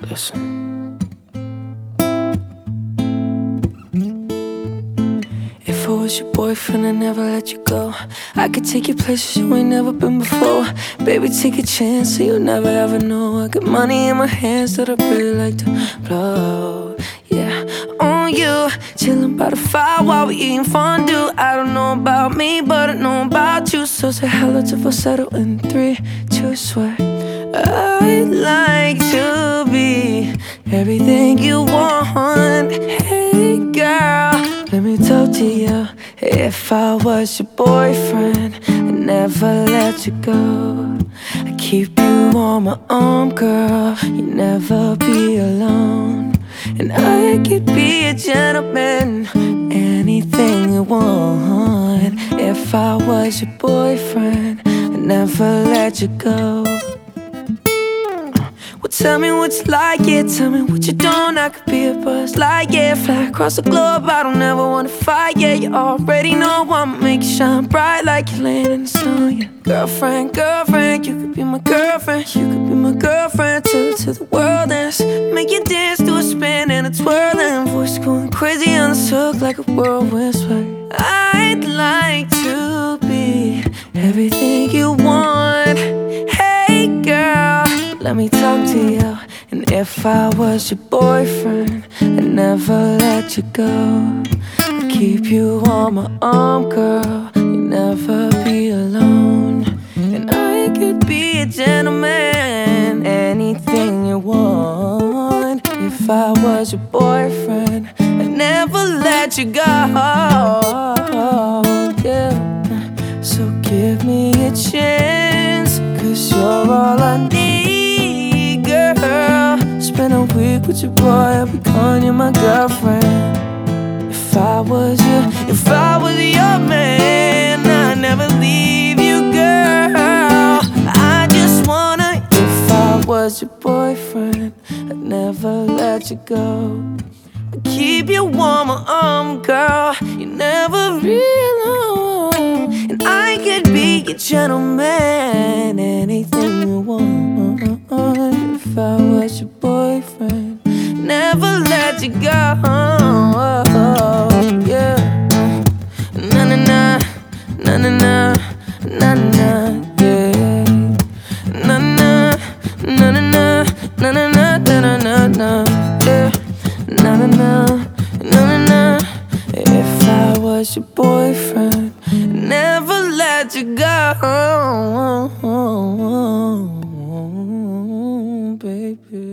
Listen. If I was your boyfriend, I'd never let you go. I could take you places you ain't never been before. Baby, take a chance so you'll never ever know. I got money in my hands that I'd really like to blow. Yeah, on you, chillin' by the fire while we eating fondue. I don't know about me, but I know about you. So say hello to falsetto in 3, 2, swear. I'd like to be everything you want. Hey girl, let me talk to you. If I was your boyfriend, I'd never let you go. I'd keep you on my arm, girl. You'd never be alone. And I could be a gentleman, anything you want. If I was your boyfriend, I'd never let you go. Well, tell me what you like, yeah, tell me what you don't. I could be a buzz like, yeah, fly across the globe. I don't ever wanna fight, yeah, you already know I'ma make you shine bright like you're laying in the snow, yeah. Girlfriend, girlfriend, you could be my girlfriend. You could be my girlfriend till the world ends. Make you dance to a spin and a twirl, and voice going crazy on the hook like a whirlwind sway. I'd like to be everything you want. Hey girl, let me talk to you. And if I was your boyfriend, I'd never let you go. I'd keep you on my arm, girl. You'd never be alone. And I could be a gentleman, anything you want. If I was your boyfriend, I'd never let you go. Yeah. So give me a chance, 'cause you're all I need, girl. Spend a week with your boy, I'll be calling you my girlfriend. If I was your man, I'd never leave you, girl. I just wanna, if I was your boyfriend, I'd never let you go. I'd keep you on my arm, girl. You never be alone. And I could be your gentleman, anything you want. If I was your boyfriend, never let you go. Yeah. Na na na, na na na, na na, yeah. Na na, na na na, na na na, na na na, yeah. Na na na, na na na. If I was your boyfriend, never let you go, baby.